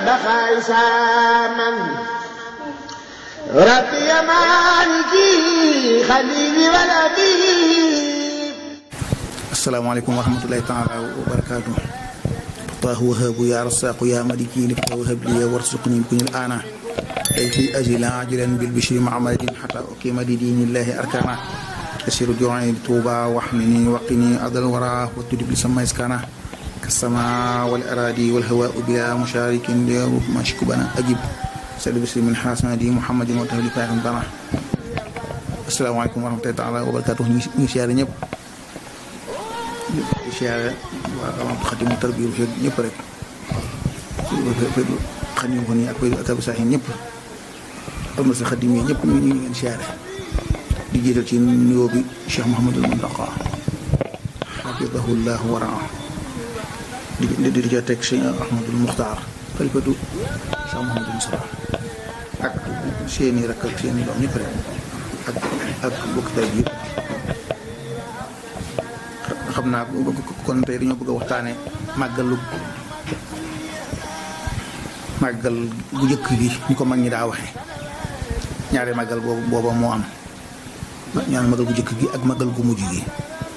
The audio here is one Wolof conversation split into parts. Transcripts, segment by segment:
بقى ساما ربي مالكي خليلي ولدي. السلام عليكم ورحمة الله تعالى وبركاته. الله وهاب يا رزاق يا مالكي لك وهب لي وارزقني بكل الآن كي أجل عاجلا بالبشر مع مدد حتى أقيم لدين الله أركانا أسير جوعي بتوبة واحمني وقني أضل وراه وتدب لسما إسكانا كالسماء والأراضي والهواء بلا مشارك ليروح ما شكبنا أجب سيد بسر من حاسنا دي محمد وتهلي فاهم بنا. السلام عليكم ورحمة الله تعالى وبركاته. نشيار ñep نشيار wa خادم التربية ñep rek xadim ko ni ak ak sahin ñep am na sa xadim yi ñep ñu ngi siyaare di jiital ci nuyoo bi Cheikh Mouhamadul Muntaqa hafidahullah wa raa di ca teg Cheikh Ahmadul Muxtaar xalifatu Cheikh Mouhamadul Mustafa ak seeni rakk ak seeni doom ñëpp rek ak bokk tay bi xam naa kon tey dañoo bëgg a waxtaane màggal gu jëkk gi ñu ko mag ñi daa waxe ñaari màggal booba moo am ñaari màggal gu jëkk gi ak màggal gu mujj gi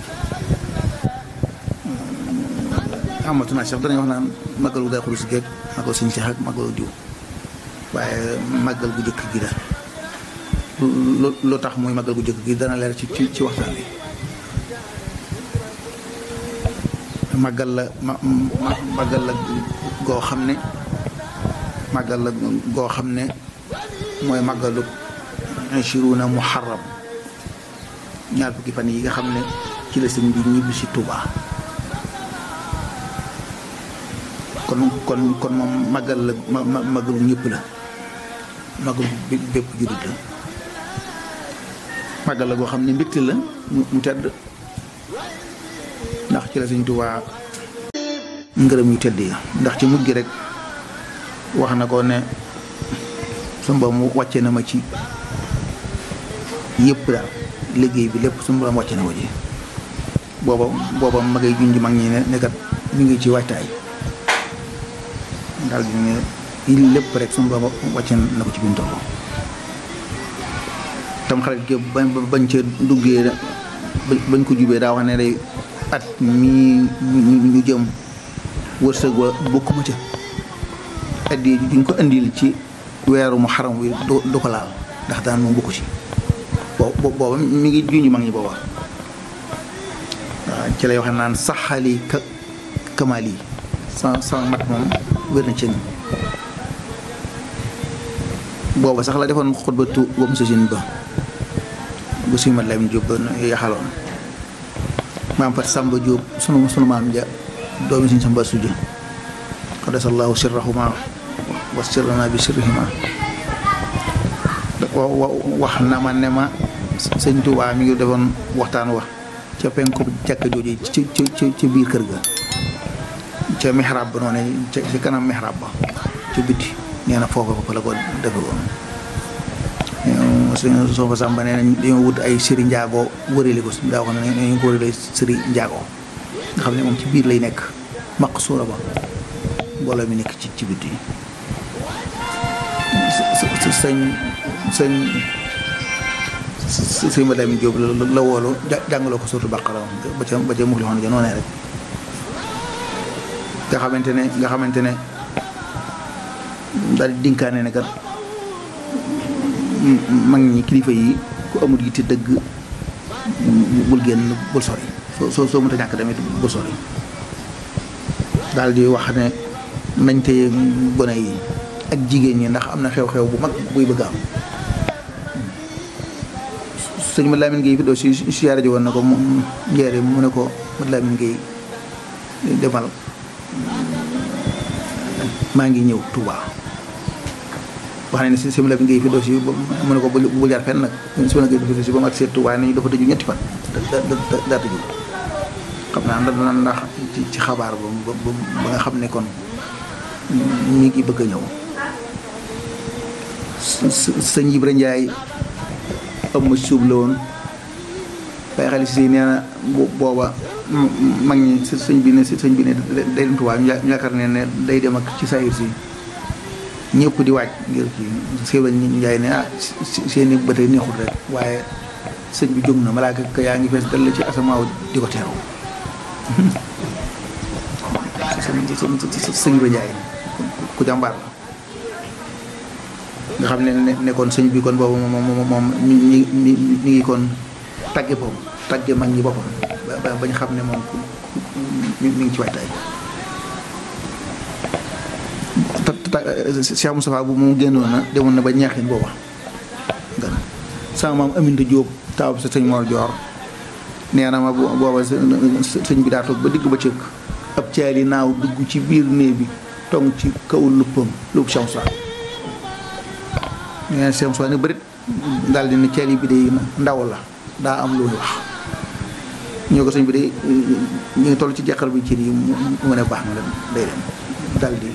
amatuna sax danañ wax naan màggal gu day xulu si géeg màggal sëñ Cheikh ak màggal diw waaye màggal gu jëkk gi la lu tax muy màggal gu jëkk gi dana leer ci waxtaan bi. màggal la goo xam ne mooy màggalu ashiruna muharram ñaar fukki fan yi nga xam ne ci la sëñ bi ñibbi si Touba kon moom màggal la màggalu ñëpp la màggalu bépp jullit la màggal la goo xam ne mbégte la mu tedd ndax ci la sëñ Touba ngërëm yu tedd yi ndax ci mujj gi rek wax na ko ne suñu borom wàcce na ma ci yëpp daal liggéey bi lépp suñu borom wàcce na ko ci booba ma ngay junj mag ñi ne kat ñu ngi ci waajtaay daal di ne lépp rek suñu borom wàcce na ko ci bi mu toll tam xarit gi bañ ca duggee bañ ko jubee daa wax ne day at mii ñu jëm wërsëg wa bokkuma ca addi duñ ko andil ci weeru muharram wi du ko laal ndax daan moom bokku ci booba mi ngi junj mag ñi booba waaw ci lay waxe naan saxali kamaal yi sa mat moom wér na ci booba sax la defoon xutbatu ba musasin ba bu suñu mat Lamin Jóob ba yaxaloon maam Fat Samba Jóob sunu maam ja doomi suñu Samba Suja qaddasallahu sirrahuma wa sirrana bi sirrihima wax na ma ne ma sëñ Tuubaa mi ngi defoon waxtaan wax ca penku jàkka jooju ci biir kër ga ca mihrab ba noonu ci kanam mihrab ba ci biti nee na foofa fa la ko defe woon suñu soo fa Samba nee nañ dañoo wut ay sëri njaago wërale ko daa wax ne nañu ko wërale sëri njaago nga xam ne moom ci biir lay nekk maq suura ba mbooloo mi nekk ci biti sëñ ma Lamin Jóob la woolu jàngaloo ko surtout Baqara ba ca mux li xoon ja noonee rek nga xamante ne daal di dinkaane ne kat mag ñi kilifa yi ku amul yitte dëgg bul génn bul sori soo mënta ñàkk tamit bul sori daal di wax ne nañ téye gone yi ak jigéen ñi ndax am na xew-xew bu mag buy bëgg am sëñ Mat Lamin Géey fi doo si siyaare ji woon na ko njeere mu ne ko Mat Lamin Géey demal maa ngi ñëw Touba wax ne si Mat Lamin Géey fi doo si mu ne ko bu jaar fenn nag si mën a géey fi si ba mu ak seet Touba nañu dafa tëju ñetti fan daa tëju xam naa ndax ci xabaar ba nga xam ne kon mi ngi bëgg a ñëw sëñ Ibra Njaay am ma suub la woon waaye xale si nee na booba mag ñi sëñ bi ne day dem Tuubaa ñu yaakaar ne day dem ak ci saayir si ñëpp di waaj ngir kii sëñ ba njaay ne seen i bët yi neexul rek waaye sëñ bi jóg na malaaka ka yaa ngi fees dal ci asamaaw di ko teeru sëñ ba njaay ku jàmbaar la nga xam ne kon sëñ bi kon boobu moom ñi ngi kon tagge boobu tagge mag ñi boppam bañ xam ne moom mi ngi ci waajtaay Cheikh Moustapha bu mu génnoon na demoon na ba ñaaxin booba nga sama maam Aminta Jóob taaw sa sëñ Mor Joor nee na ma booba sëñ bi daa toog ba digg ba cëkk ab caali naaw dugg ci biir néeg bi tong ci kaw luppam lupp Cheikh Moustapha nee na Cheikh Moustapha ne bërit daal di ne caali bi de ndaw la daa am loolu wax ñoo ko sëñ bi de ñu ngi toll ci jeqal bi ci yi mu ne baax na la day dem daal di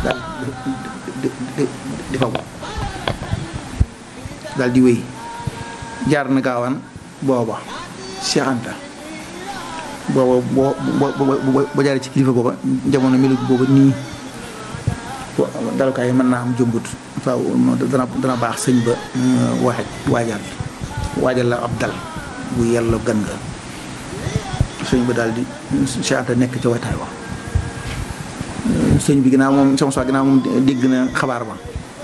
fagu daal di wéy jaar na gaawaan booba Cheikh Anta booba boo jaaree ci kilifa booba jamono melut booba nii dalukaay mën naa am jëmbut faaw dana baax sëñ ba waajal la ab dal bu yàlla gan nga sëñ ba daal di Cheikh Anta nekk ca wataay wax sëñ bi ginnaaw moom sama soi ginnaaw moom dégg na xabaar ba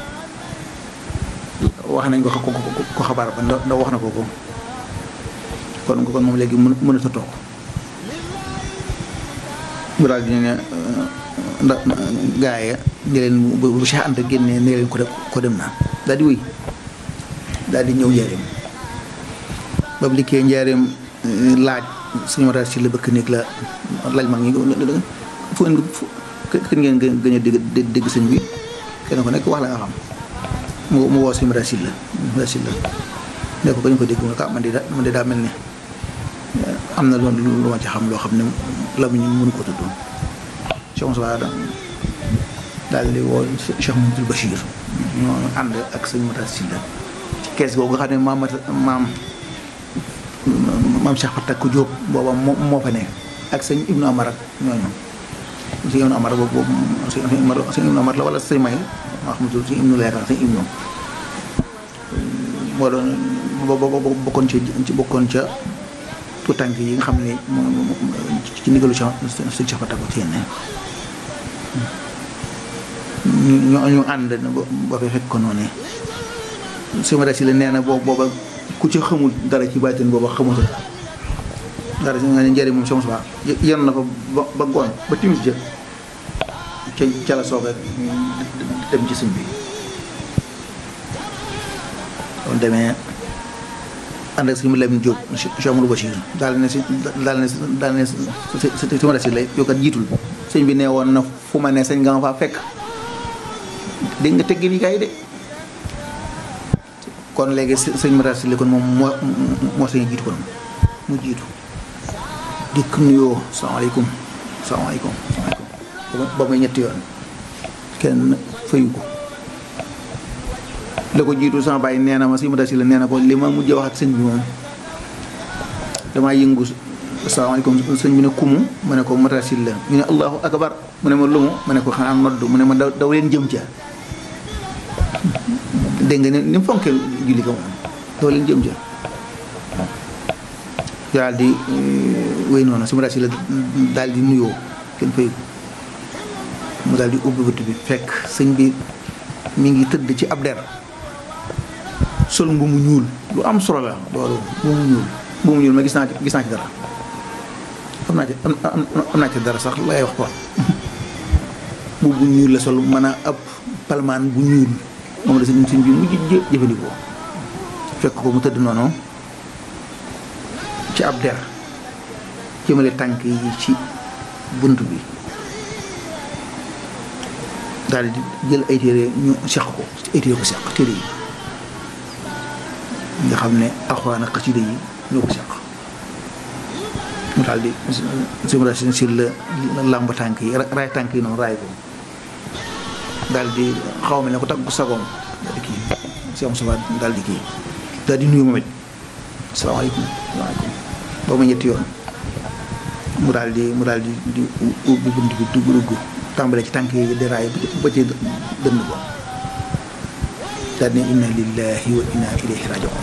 wax nañ ko xabaar ba ndax wax na ko kon moom léegi mënut a toog bu daal di ne ndax gaaya ne leen bu Cheikh Anta génnee ne leen ko dem naa daal di wéy daal di ñëw njaareem ba mu liggéey njaareem laaj suñu mataar si la bëkk néeg la laaj mag ñi kenn ngeen gën a dégg sëñ bi kenn ko nekk wax la nga xam mu woo si mataar si la ne ko gën ko dégg mu ne ko man de daa mel ne am na loolu lu ma ci xam loo xam ne la mu ñu mënu ko tudd Cheikh Moussa daal di woo Cheikh Mouhamadou Bachir ñoo ànd ak sëñ mataar si la ci kees boobu nga xam ne maam Cheikh Fatak ku Jóob booba moo fa ne ak sëñ Ibnu Amar ak ñooñu sëñ Ibnu Amar boobu sëñ Ibnu Amar la wala sëñ May maa xamatul sëñ Ibnu la yaakaar sëñ Ibnu moo doon bokkoon ca tout tànk yi nga xam ne ci ndigalu sëñ Cheikh Fatak ko ci yenn ñu ànd ba fa fekk ko noonu sëñ Mata Si la nee na booba ku ci xamul dara ci baatin booba xamutal dara si nga ne njëriñ moom sama suba yenn na fa ba ngoon ba timis jë ca la soog a dem ci sëñ bi kon demee ànd ak sëñ Lamine Diop Cheikh Amadou Bachir daal ne si si ma si lay yow kat jiitul sëñ bi nee woon na fu ma ne sëñ nga ma faa fekk dégg nga teggin yi kay de kon léegi sëñ Matar Sylla kon moom moo sañ jiitu kon mu jiitu dikk nuyoo salaamaaleykum ba muy ñetti yoon kenn fayu ko la ko jiitu sama bàyyi nee na ma sëñ Matar Sylla nee na ko li ma mujjee wax ak sëñ bi moom damaa yëngu salaamaaleykum sëñ bi ne kumu ma ne ko Matar Sylla ñu ne allahu akbar mu ne ma lumu ma ne ko xanaa noddu mu ne ma daw leen jëm ca dégg nga ni mu fonkee julli ko moom doo leen jëm ca daal di wéy noonu su ma daal si la daal di nuyoo kenn fay mu daal di ubbi bëtt bi fekk sëñ bi mi ngi tëdd ci ab der sol mbu mu ñuul lu am solo la loolu mbu mu ñuul ma gis naa ci dara am naa ci dara sax lay wax quoi mbu bu ñuul la sol mën a ab palmaan bu ñuul moom la sëñ bi mujj jëfandikoo fekk ko mu tëdd noonu ci ab der jëmale tànk yi ci bunt bi daal di jël ay téere ñu seq ko ay téere ko seq téere yi nga xam ne alxuraan ak xasida yi ñoo ko seq mu daal di simra si la làmb tànk yi raay tànk yi noonu raay ko daal di xaw ma ne ko taggu sagoom daal di kii si am suba daal di kii daal di nuyu moom it asalaamaaleykum ba mu ñetti yoon mu daal di ubbi bunt bi dugg tàmbale ci tànk yi di raay ba ci dënd ko daal ne inna lillahi wa inna ilayhi raji'un.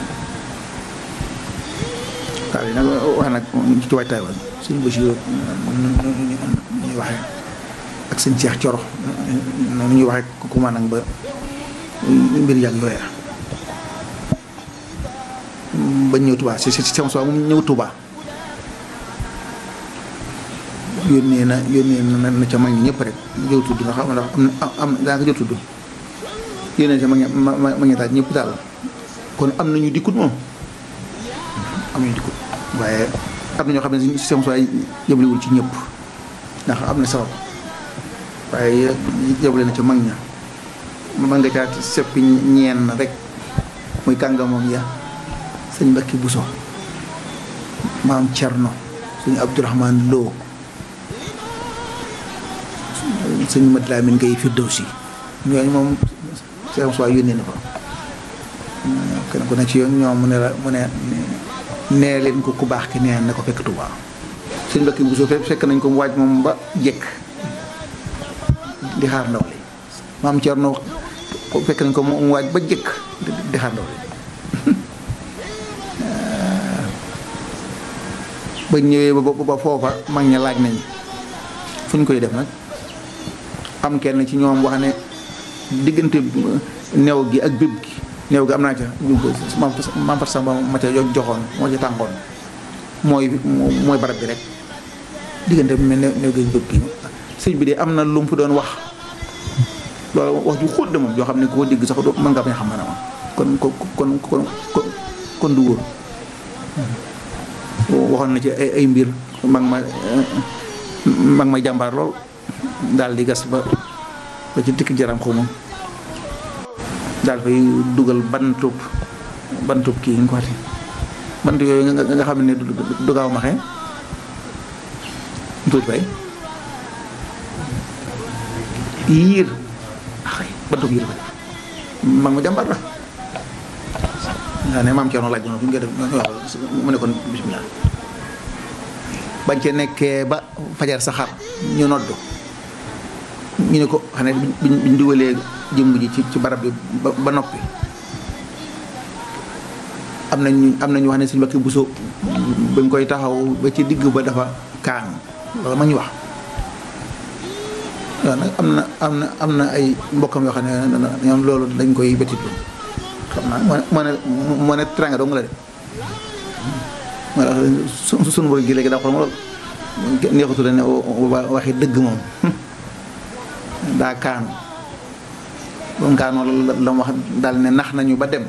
waaw yi nag wax nag ci waajtaay wa suñu Bachir ñuy waxee ak seen Cheikh Coro noonu ñuy waxee ku ma nag ba mbir yàgg yooya bañ ñëw Touba si sama soo moom ñëw Touba yónnee na ca mag ñi ñëpp rek jëw tudd nga xam ndax am daa nga jëw tudd yónnee ca mag ñi daal ñëpp daal kon am nañu dikkut moom am nañu dikkut waaye am na ñoo xam ne si sama soo yëblewul ci ñëpp ndax am na sabab waaye yëble na ca mag ña ma nga caat seppi ñeen rek muy kàngamoom ya sëñ Mbacke Bousso maam Cerno sëñ Abdourahmane Lo sëñ Mad Lamin Gay Firdawsi ñooñu moom seen soi yónnee na ko kenn ku ne ci yoon ñoom mu ne nee leen ko ku baax ki neen na ko fekk Tuubaa sëñ Mbacke Bousso fekk nañ ko mu waaj moom ba jekk di xaar ndaw li maam Cerno fekk nañ ko mu waaj ba jekk di xaar ndaw li ba ñëwee ba foofa mag ña laaj nañ fu ñu koy def nag am kenn ci ñoom wax ne diggante new gi ak béb gi new gi am naa ca maam fat samba ma ca joxoon moo ca tàngoon mooy barab bi rek diggante new gi ak béb gi sëñ bi de am na lu mu fi doon wax loolu wax ju xóot de moom yoo xam ne koo dégg sax mën nga bañ xam na ma kon du wóor waxoon na ci ay mbir mag ma jàmbaar lool daal di gas ba ci tikki jaram xaw moom daal fay dugal bantub kii nga ko waxati bant yooyu nga xam ne du gaaw ma xee tuuti fay yiir bantub yiir fay mag ma jàmbaar la nga ne maam Thierno laaj na fi nga def mu ne kon bismillah bañ ca nekkee ba fajar saxaar ñu nodd ñu ne ko xam ne biñ dugalee jëmb ji ci barab bi ba noppi am nañu wax ne Sëñ Mbacke Bousso bañ koy taxaw ba ci digg ba dafa kaan loolu ma ñu wax waaw nag am na ay mbokkam yoo xam ne ñoom loolu dañ koy bétitlu xam naa moo ne tranga dong la de sunu bëgg gi léegi daa xool ma lool neexutu la ne waxi dëgg moom daa kaanu ba mu kaanoo la mu wax daal ne nax nañu ba dem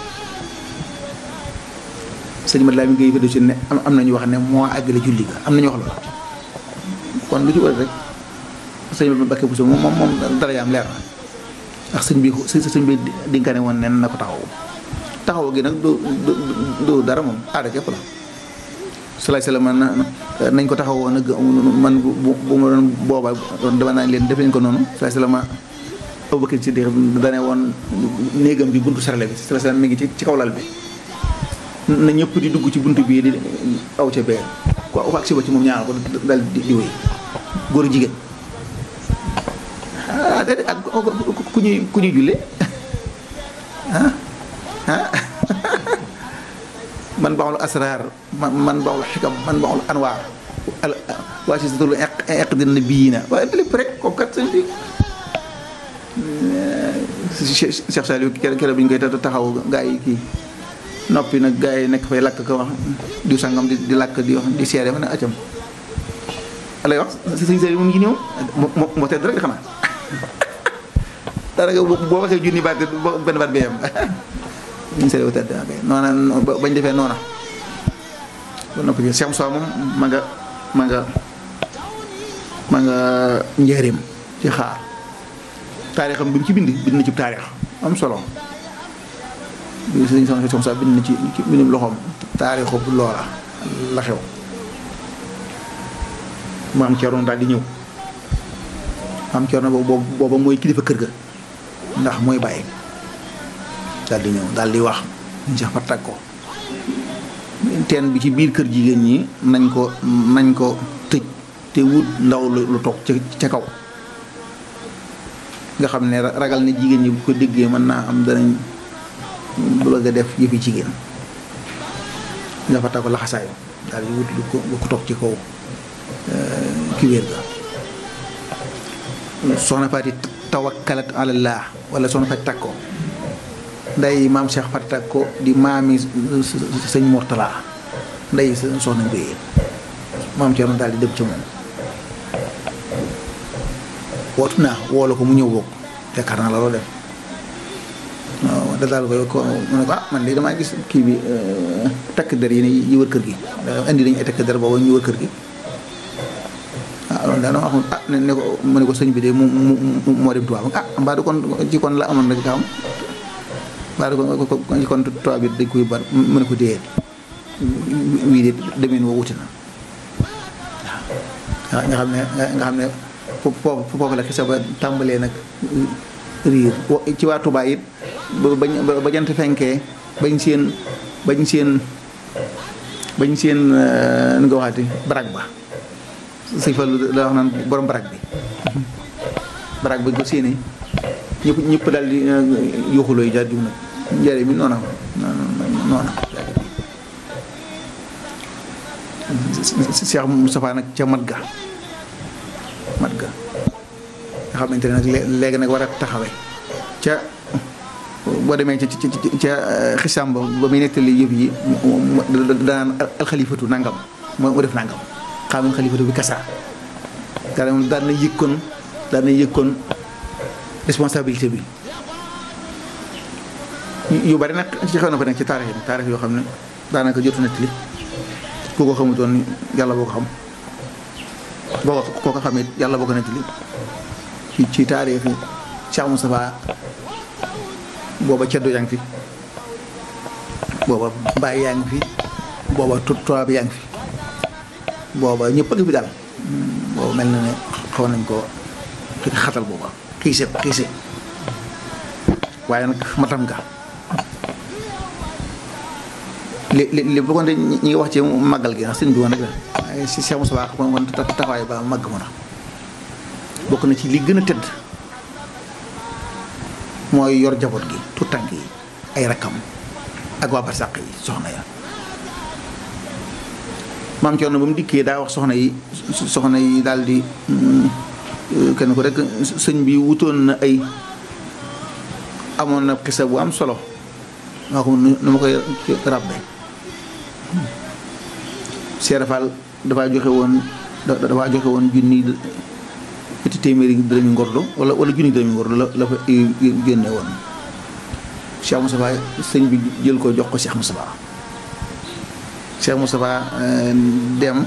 sëñ Mad Lamin Gay Firdawsi ne am nañu wax ne moo àggale julli ga am nañu wax loolu kon lu ci wër rek sëñ Mbacke Bousso moom dara yaam leer na ndax sëñ bi dinkaane woon nen na ko taxaw gi nag du dara moom aada képp la salaay salaam nañ ko taxawoon nag man bu ma doon booba dama naa leen def leen ko noonu salaay salaam Abubakar Siddiq dane woon néegam bi buntu sarale bi salaay salaam mi ngi ci kaw lal bi na ñëpp di dugg ci buntu bii di aw ca beer ko ak si ba ci moom ñaanal ko dal di wéy góor jigéen déedéet ak ku ñuy julle man baaxul asraar man baaxul xikam man baaxul anwaar waa si satul eqdin na bii na waaye lépp rek kooku kat sëñ bi Cheikh Saliou kere bi ñu koy taxaw gaa yi kii noppi nag gaa yi nekk fay lakk ko wax diw sangam di lakk di wax di seere ma ne acam alay wax sëñ Saliou moom ngi ñëw moo tedd rek di xanaa daanaka boo waxee junni baat benn baat bee yam ñu seetlu tedd noona bañ defee noona ba noppi ci Cheikh Moussa moom ma nga njëriñ ci xaar taarixam bi mu ci bind na ci taarix am solo bi sëñ Cheikh Moussa bind na ci bindum loxoom taarixu loola la xew maam Thierno daal di ñëw maam Thierno booba mooy kilifa kër ga ndax mooy bàyyi daal di ñëw daal di wax ñu sax fa tag ko teen bi ci biir kër jigéen ñi nañ ko tëj te wut ndaw lu toog ca kaw nga xam ne ragal ne jigéen ñi bu ko déggee mën naa am bëgg a def yëfi jigéen nga fa ko laxasaayu daal di wut lu ko toog ci kaw kiwéer ga soxna Faati tawakkalat alallah wala soxna Faati takko nday maam Cheikh Faati takko di maami sëñ Mortala nday soxna Mbéye maam Cerno daal di dem ca moom wootu naa woolu ko mu ñëw bokk yaakaar naa la loo def waaw da daal ko mu ne ko man de damaa gis kii bi takk der yi wër kër gi indi nañu ay takk der boobu ñu wër kër gi loolu daanaka wax ne ko mu ne ko sëñ bi de moo dem tubaab mbaa du kon ci kon la amoon rek xam mbaa du kon ci kon tubaab bi dañ koy bar mu ne ko dee wii de demeen woo wuti na waaw nga xam ne foofu la xisa ba tàmbalee nag riir ci waa Tuubaa it ba jant fenkee bañ seen nu nga waxati barak ba sëñ Fallu la wax naan borom barak bi ko séenee ñëpp daal di yuuxuloo yi jaar jug nag njëre mi noona Cheikh Moustapha nag ca mat ga nga xamante ne nag léegi nag war a taxawee ca boo demee ca xisaam ba muy nettali yëf yi danaan alxalifatu nangam moo def nangam xaamul xalifatu bi kasa daan na yëkkoon responsabilité bi yu bari nag ci xew na fa nekk ci taarix yoo xam ne daanaka jotu nettali ku ko xamutoon yàlla boo ko xam boo ko xamee yàlla boo ko nettali ci taarix yi Cheikh Moustapha booba ceddo yaa ngi fi booba Baye yaa ngi fi booba tubaab yaa ngi fi booba ñëpp a ngi fi daal booba mel na ne xaw nañ ko xatal booba xiise waaye nag matam nga li bu ko de ñi ngi wax ci màggal gi ndax sëñ bi woon rek la waaye si Cheikh Moustapha kon taxawaay ba màgg mu na bokk na ci li gën a tëdd mooy yor jaboot gi tout tànk yi ay rakkam ak waa barsàq yi soxna ya maam Cerno ba mu dikkee daa wax soxna yi daal di kenn ko rek sëñ bi wutoon na amoon na xisa bu am solo maa ko nu ma koy ràbbe Cheikh Fall dafaa joxe woon junni ñetti téeméeri dërëmi ngordo wala junni dërëmi ngordo la fa génne woon Cheikh Moustapha sëñ bi jël ko jox ko Cheikh Moustapha dem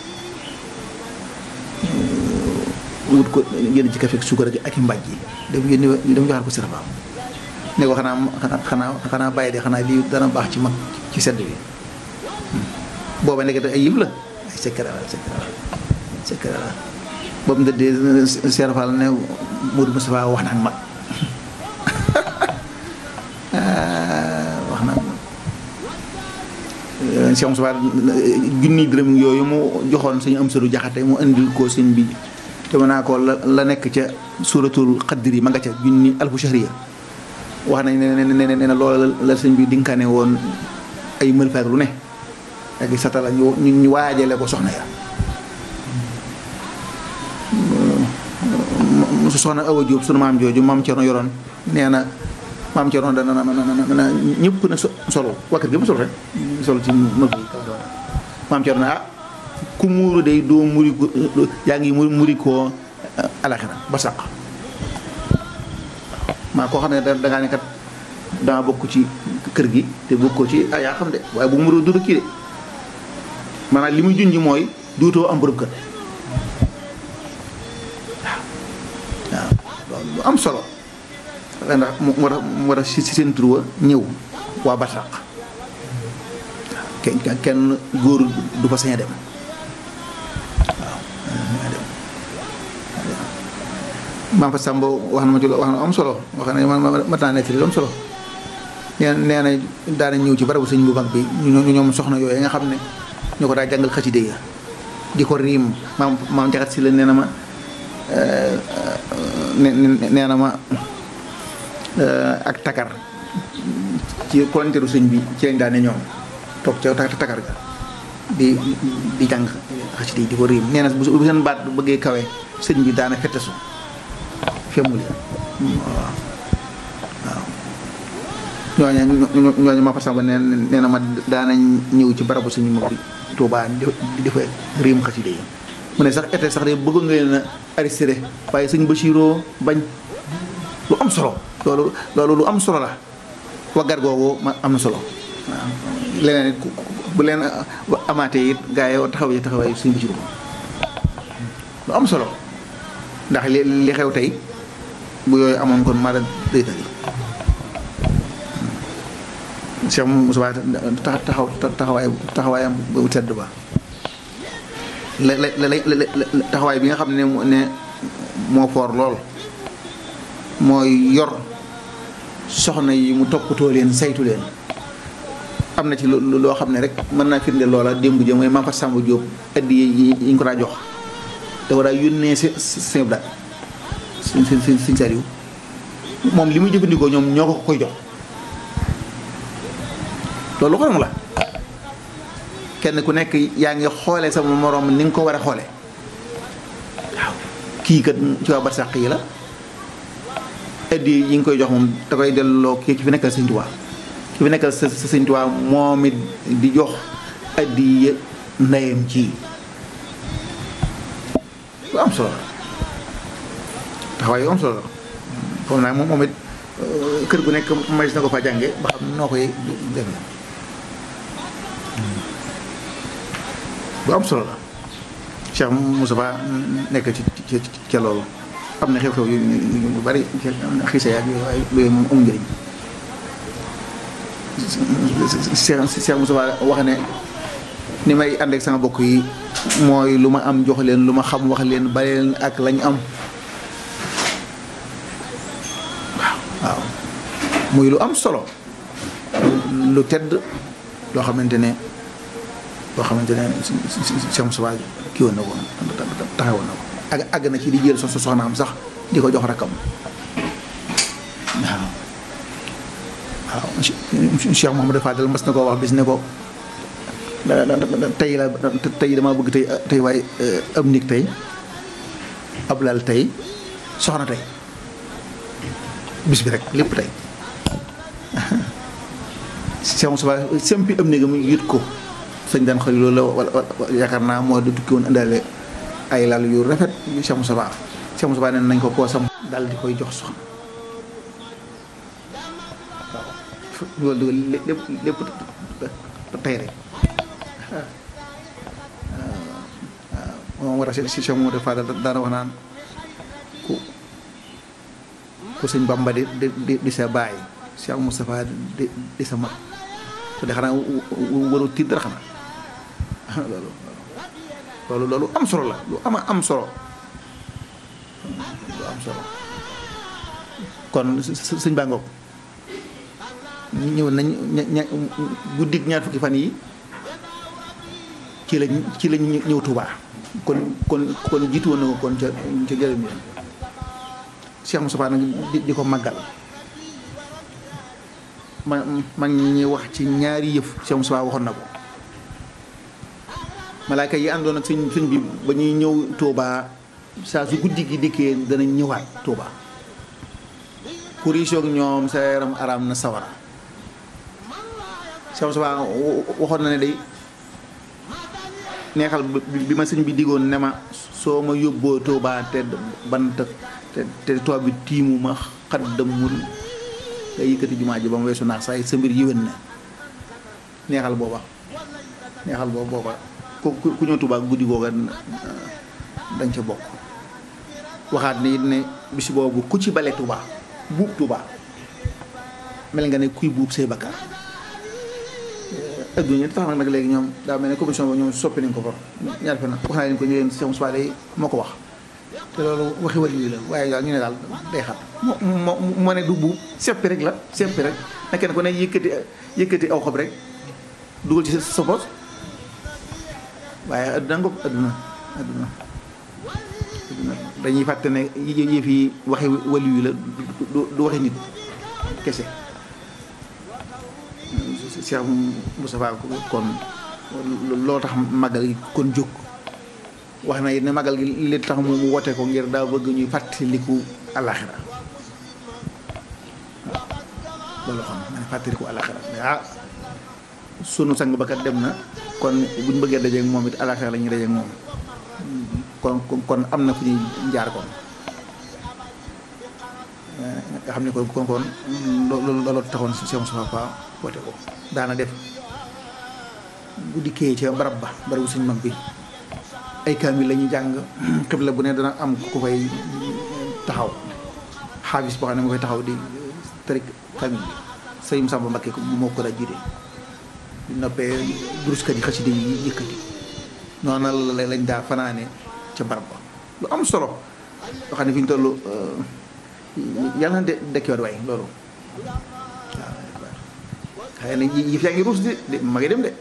wut ko jënd ci café ak suukar ak i mbàjj yi dem joxaat ko Cheikh Fall ne ko xanaa bàyyi de xanaa lii dana baax ci mag ci sedd bi booba nekkete ay yëf la ay secret la boobu ndëddee Cheikh Fall ne Modou Moustapha wax na ak mag wax na Cheikh Moustapha junni dërëm yooyu mu joxoon suñu am sëru jaxate mu indil ko sëñ bi te mën naa ko la nekk ca suuratul xaddir yi ma nga ca junni alfu shahriya wax nañ ne loola la sëñ bi dinkaane woon ay mëlfaak lu ne ak i satala ñu waajale ko soxna ya soxna Awa Diop sunu maam jooju maam Cerno yoroon nee na maam Cerno dana ñëpp na solo waa kër gi mu solo rek solo ci mag yi maam Cerno ku muuru day doo muri yaa ngi muri koo alaxira ba sàq maa koo xam ne dangaa ne kat danga bokk ci kër gi te bokkoo ci yaa xam de waaye bu muuru dudu kii de maanaam li muy junj mooy duutoo am borom kër lu am solo ndax moo tax si seen tur ñëw waa Barsàq kenn góor du fa sañ a dem waaw maam fa Samba wax na ma ci wax na am solo wax na ma taa nettali lu am solo nee na daana ñëw ci barabu sëñ bu mag bi ñoom soxna yooyu nga xam ne ñoo ko daa jàngal xasida ya di ko riim maam jaxat si la nee na ma nee na ma ak takar ci volontaire sëñ bi ci lañ daane ñoom toog ca takar ga di jàng xasida yi di ko riim nee na bu seen baat bëggee kawe sëñ bi daana fettesu femmul waaw ñooñu ma façon ba nee na ma daanañ ñëw ci barabu sëñ Mor Tuubaa di defa riim xasida yi mu ne sax été sax de bëgg nga leen a arrêté waaye sëñ Bachiroo bañ lu am solo loolu lu am solo la waggar googu ma am na solo waaw leneen bu leen amaatee it gaa yi taxawaay sëñ Bachiroo lu am solo ndax li xew tey bu yooyu amoon kon maa da déetali Cheikh Moussa taxawaayam bu tedd ba la taxawaay bi nga xam ne moo foor lool mooy yor soxna yi mu toppatoo leen saytu leen am na ci loo xam ne rek mën naa firnde loola démb jëm mooy Mame Fatou Samba Diop addi yi ñu ko daa jox te war a yónnee sëñ Bda sëñ Saliou moom li muy jëfandikoo ñoom ñoo ko koy jox loolu xorom la kenn ku nekk yaa ngi xoole sama moroom ni nga ko war a xoole waaw kii kat ci waa barsàq yi la addi yi nga koy jox moom da koy delloo kii ci fi nekkal sëñ Tuubaa ki fi nekkal sa sëñ Tuubaa moom it di jox addi ndeyam ci lu am solo la taxawaay yu am solo la foog naa moom it kër gu nekk majis na ko fa jànge ba xam noo koy defe lu am solo la Cheikh Moustapha nekk ci ca loolu am na xew-xew yu bari xiisa yaag yooyu moom amul njëriñ Cheikh Moustapha wax ne ni may ànd ak sama bokk yi mooy lu ma am jox leen lu ma xam wax leen bale leen ak lañ am waaw muy lu am solo lu tedd loo xamante ne Cheikh Moustapha kii woon na ko taxawoon na ko àgg na ci di jël soxnaam sax di ko jox rakkam waaw Cheikh Mouhamadou Fadel mas na koo wax bis ne ko tey damaa bëgg tey waaye ab nit tey ab lal tey soxna tey bis bi rek lépp tey Cheikh Moustapha sempi am néegam yit ko sëñ daan xëy loolu la wala yaakaar naa moo di tukki woon indaale ay lal yu rafet yu Cheikh Moustapha nee nañ ko poosam daal di koy jox soxna waaw loolu lépp tey rek waaw moom war a si Cheikh Mouhamadou Fadal daana wax naan ku sëñ Bamba di sa baay Cheikh Moustapha di sa mag te de xanaa waru tiit dara xanaa loolu am solo la lu am solo lu am solo kon sëñ Ba ngoog ñëw nañ guddig ñaar fukki fan yi ci lañ ñëw Touba kon jiitu woon na ko kon ca jërëm yi Cheikh Moustapha nag di ko màggal man ñi wax ci ñaari yëf Cheikh Moustapha waxoon na ko malaaka yi àndoon ak sëñ bi ba ñuy ñëw Touba saa su guddi gi dikkee danañ ñëwaat Touba ku riisoog ñoom sa yaram araam na sawara Cheikh Moustapha waxoon na ne day neexal bi ma sëñ bi diggoon ne ma soo ma yóbboo Touba te bant te toog bi tiimu ma xaddamul nga yëkkati jumaa ji ba mu weesu naax saa yi sa mbir yéwén na neexal booba ku ñëw Touba guddi googa dañ ca bokk waxaat ne it ne bis boobu ku ci bale Touba buub Touba mel nga ne kuy buub say bakkaar adduna tax nag léegi ñoom daa mel ne commission ba ñoom soppi nañ ko fa ñaar fe na wax naa leen ko ñu leen Cheikh Moustapha day moo ko wax te loolu waxi wàll yi la waaye daal ñu ne daal day xat moo ne du buub seppi rek la seppi rek na kenn ko ne yëkkati aw xob rek dugal ci sa poos waaye adduna ngoog adduna dañuy fàtte ne yëf yi waxi wàll yi la du waxi nit kese Cheikh Moustapha kon loo tax màggal gi kon jóg wax na it ne màggal gi li tax mu wote ko ngir daa bëgg ñuy fàttaliku àllaaxira loolu xam ne fàttaliku àllaaxira sunu sang ba kat dem na kon buñ bëggee dajeeg moom it àllaaxira la ñuy dajeeg moom kon am na fu ñuy jaar kon nga xam ne kon loolu taxoon Cheikh Moustapha wote ko daana def bu dikkee ca barabu suñ mag bi ay kaamil la ñuy jàng xibla bu ne dana am ku fay taxaw xaabis boo xam ne mu fay taxaw di tarik kaamil bi sëñ Samba Mbakke moo ko daa jiite di noppee duruskat yi xasida yi yëkkati noonu la lañ daa fanaane ca barab ba lu am solo loo xam ne fi ñu toll yàlla na dekkiwaat waay loolu waaw xëy na yi fi yaa ngi ruus de ma ngi dem de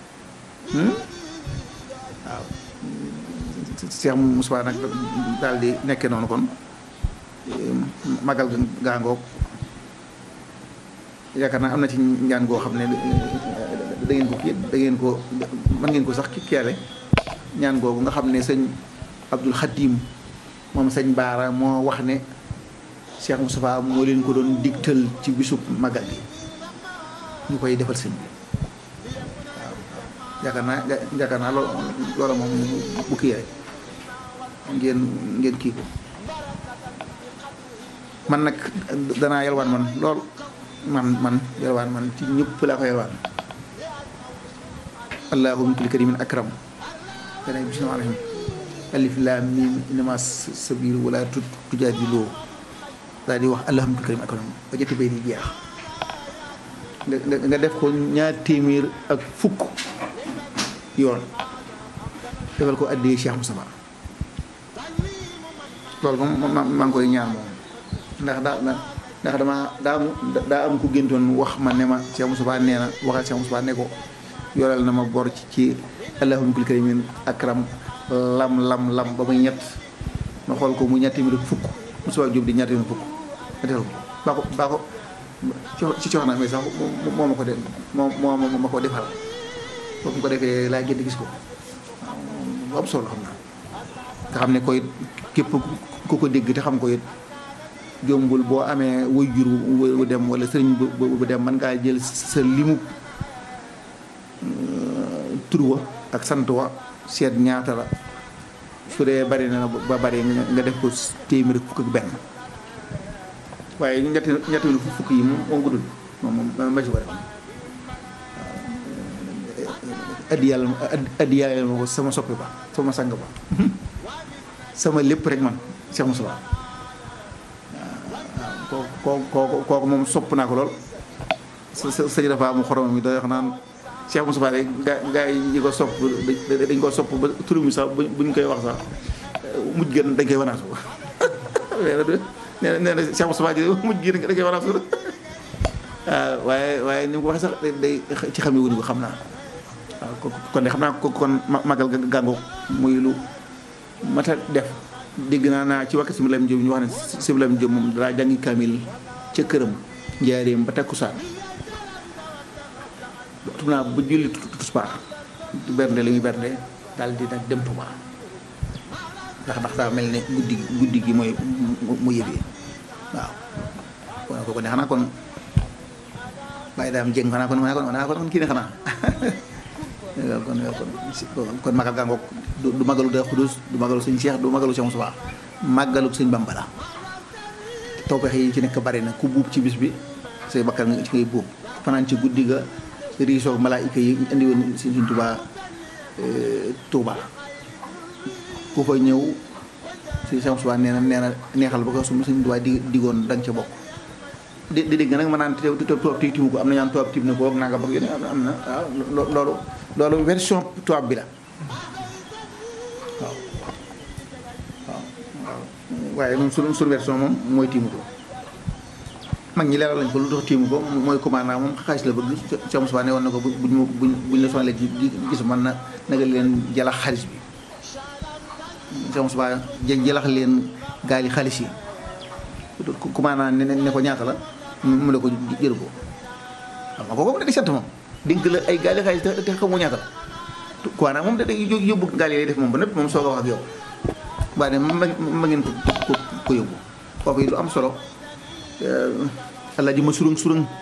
waaw Cheikh Moustapha nag daal di nekkee noonu kon magal gaangoog yaakaar naa am na ci ñaan goo xam ne da ngeen ko mën ngeen ko sax kiyaale ñaan googu nga xam ne sëñ Abdul Xadim moom sëñ Baara moo wax ne Cheikh Moustapha moo leen ko doon digtal ci bisub magal gi ñu koy defal sëñ bi waaw yaakaar naa loola moom bu kii rek ngeen kii ko man nag danaa yalwaan man lool man yalwaan man ci ñëpp laa ko yalwaan allahu min kulli karimin akram dana bismillah alayhim alif lam mim innama sabilu wala tujaadiloo daal di wax allahu min kulli karimin akram ba jëtti bay di jeex nga def ko 2 téeméer ak fukk yoon defal ko addee Cheikh Moustapha loolu moom maa ngi koy ñaan moom ndax daa am ku géntoon wax ma ne ma Cheikh Moustapha nee na waxal Cheikh Moustapha ne ko yoral na ma bor ci allahu min kulli karimin akram lam ba muy ñett ma xool ko mu 2 téeméer ak fukk Moustapha Diop di 2 téeméer fukk ma defal ko baa ko ci coxna mais sax moo ma ko def moo ma ko defal foofu mu ko defee laa génn gis ko waaw am solo xam naa nga xam ne koy képp ku ko dégg te xam ko it jombul boo amee waajur wu dem wala sëriñ bu dem mën ngaa jël sa limu tur wa ak sant wa seet ñaata la su dee bari na ba bari nga def ko téeméer fukk ak benn waaye ñetti fukk yi moom guddul moom ma ci ko def addi yàlla ma ko sama soppi ba sama sang ba sama lépp rek man Cheikh Moustapha kooku moom sopp naa ko lool sëñ dafa mu xorom mi da wax naan Cheikh Moustapha rek gaa yi ko sopp dañ ko sopp ba turu mi sax buñ koy wax sax mujj gën dañ koy wanaasu nee na Cheikh Moustapha ji mujj gi dañ koy wanaasu waaw waaye ni mu ko waxee sax day ci xam ne wuñu ko xam naa waaw kon de xam naa ko kon magal gàngo muy lu mata def dégg naa ci wàkk Sëñ Lam Jóob ñu wax ne Sëñ Lam Jóob moom daa jàngi kaamil ca këram njaareem ba takkusaan tum naa ba julli tusbaar bernde li muy bernde daal di nag dem Tuubaa ndax daa mel ne guddi gi mooy mu yëbee waaw kon ne xanaa kon bàyyi daam jëng xanaa kon kii ne xanaa kon magal gàngoog du magalu da xudus du magalu sëñ Cheikh du magalu Cheikh Moustapha màggalu sëñ Bamba la tawfeex yi ci nekk bari na ku buub ci bis bi say bakkar nga ci ngay buub fanaan ci guddi ga riisoog malaayika yi indi woon sëñ Tuubaa ku fa ñëw si Cheikh Moustapha nee na neexal ba ko su sëñ Tuubaa digoon da nga ca bokk di dégg nag ma naan tubaab tiimu ko am na ñaan tubaab tiim na ko naa nga bëgg yéen am na waaw loolu version tubaab bi la waaw waaye moom suñu version moom mooy tiimu ko mag ñi leeral lañ ko lu tax tiimu ko mooy commandant moom xaalis la bëgg Cheikh Moustapha ne woon na ko buñ la sonalee gis man na nga leen jalax xaalis bi Cheikh Moustapha jalax leen gaal yi xaalis yi commandant ne ko ñaata la mu ne ko jël ko waaw kooku mu nekk sant moom dénk la ay gaal xaalis te xamoo ñaata la quoi nag moom da day yóbbu gaal yi lay def moom ba nëpp moom soog a wax ak yow waaye ne ma ngeen ko yóbbu foofu yi lu am solo Alaaji ma surung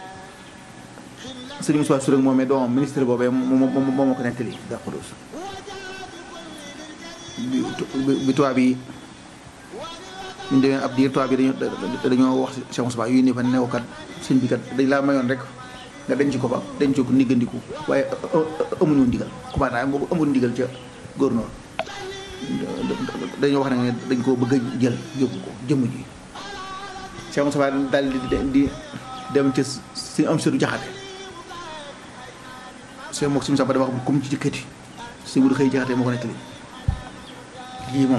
sëriñ Moussa Surang moomee doomam ministre boobee moo ko nettali daa Xuddoos bi tubaab yi ñu demee ab diir tubaab yi dañoo wax Cheikh Moussa yu ne fa ne ko kat sëñ bi kat dañ laa mayoon rek nga denc ko fa denc ko niggandiku waaye amuñu ndigal commandant boobu amul ndigal ca gouverneur dañoo wax ne dañ koo bëgg a jël yóbbu ko jëmm ji Cheikh Moussa daal di dem ca si am seetu jaxate seen mook simu sax ba dama wax comme ci jëkkati si wut xëy jaxate moo ko nekk lii moom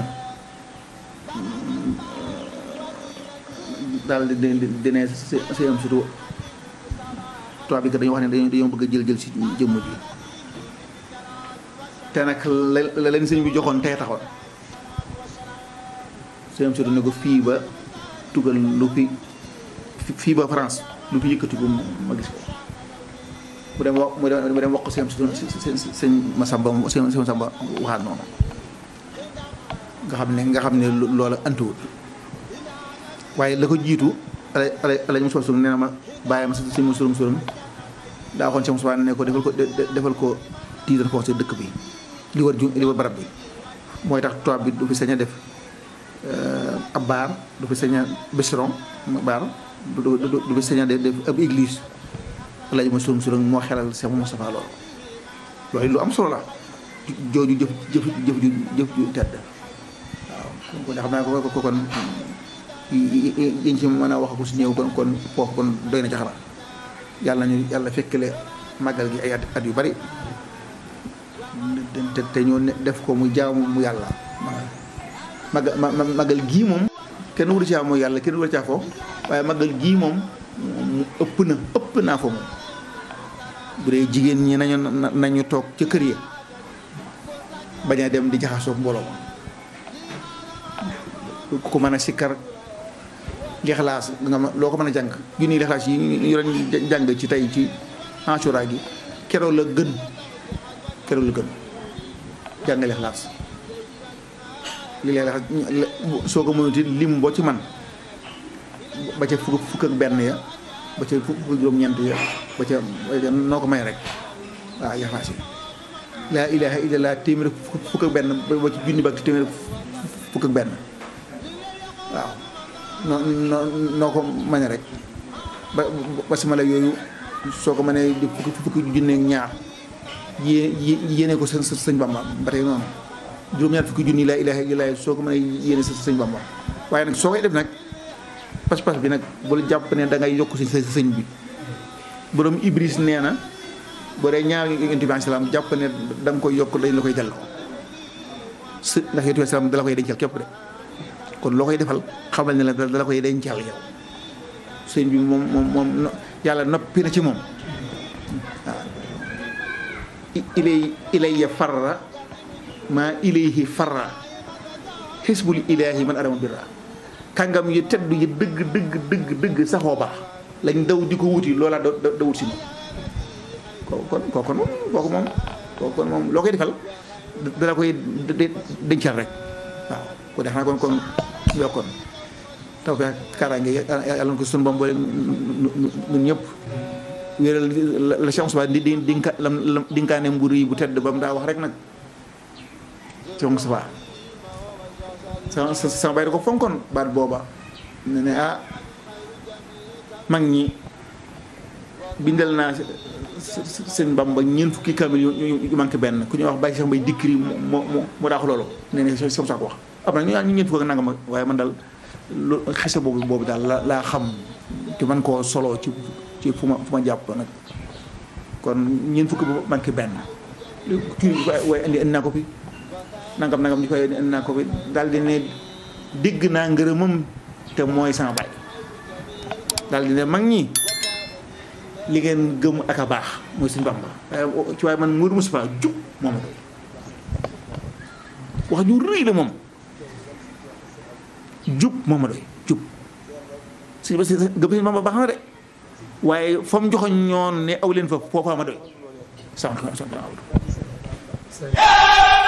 daal di ne si am surtout tubaab bi kat dañoo wax ne dañoo bëgg a jël si jëmm ji te nag la leen sëñ bi joxoon tey taxoon si am surtout ne ko fii ba tugal lu fii ba France lu fi yëkkati ko ma gis ko mu dem wax ko sëñ Masamba waxaat noonu nga xam ne loola antuwul waaye la ko jiitu alay mu sol nee na ma bàyyi ma sëñ mu surum daa waxoon sëñ Moussa ne ko defal ko titre foncier dëkk bi li war barab bi mooy tax tubaab bi du fi sañ a def ab baar du fi sañ a bistron baar du fi sañ a def ab église Alaaji ma surum moo xelal Cheikh Moustapha loolu lu am solo la jooju jëf ju tedd waaw kon xam naa ko kon yiñ ci mën a wax ko si néew kon foofu kon doy na jaxara yàlla fekkale màggal gi ay at yu bari te ñoo def ko mu jaamu mu yàlla màggal gii moom kenn wuru caa mooy yàlla kenn wuru caa foofu waaye màggal gii moom ëpp naa fa moom bu dee jigéen ñi nañu toog ca kër yi bañ a dem di jaxasoo mbooloo ku mën a sikkar lixlaas nga loo ko mën a jàng junni lixlaas yi ñu doon jàng ci tey ci Ashura gi keroog la gën jàng lixlaas li lixlaas soo ko mënuti lim boo ci man ba ca fukk ak benn ya ba ca fukk juróom-ñeent ya ba ca noo ko may rek waaw yaxlaas yi laa ilaaha illallah téeméer fukk ak benn ba ci junni ba téeméer fukk ak benn waaw noo ko mane rek ba sama la yooyu soo ko mënee di fukki junne ak ñaar yéene ko sëñ Bamba ba tey noonu juróom-ñaar fukki junni laa ilaaha illallah soo ko mënee yéene sëñ Bamba waaye nag soo koy def nag pas-pas bi nag bul jàpp ne da ngay yokk si sa sëñ bi borom Ibris nee na boo dee ñaar yonent bi salaam jàpp ne da nga koy yokk dañ la koy delloo ndax yonent bi salaam dala koy dencal képp de kon loo koy defal xamal ne la dala koy dencal yow sëñ bi moom yàlla noppi na ci moom waaw ilayya farra maa ilayhi farra xisbul ilaahi man adama birra kàngam yi teddu yi dëgg saxoo baax lañ daw di ko wuti loola da wut si moom kooku moom loo koy defal dala koy dencal rek waaw ko def naa kon yokkoon taw fi kaaraange yàlla na ko sunu bam boole ñun ñëpp wéeral la Cheikh Moustapha dinkaane mburu yi bu tedd ba mu daa wax rek nag Cheikh Moustapha sama bay da ko fonkoon baat booba ne mag ñi bindal naa seen Bamba ñeent fukki kamil yu manqué benn ku ñuy wax bàyyi Cheikh Mbay dikkri mu daax loolu nee ne Cheikh Moustapha ko wax am na ñu ñeent fukk ak nangam waaye man daal lu xese boobu daal laa xam te man koo solo ci fu ma jàpp nag kon ñeent fukki bu manqué benn kii waaye indi naa ko fi nangam ñu koy indi naa ko fi daal di ne dégg naa ngërëmam te mooy sama baay daal di ne mag ñi li ngeen gëm ak a baax mooy suñu Bamba ci waaye man Mourou Moustapha jub moo ma doy wax ju rëy la moom jub moo ma doy jub suñu gëm suñu Bamba baax na de waaye fa mu joxoon ñoon ne aw leen fa foofaa ma doy sama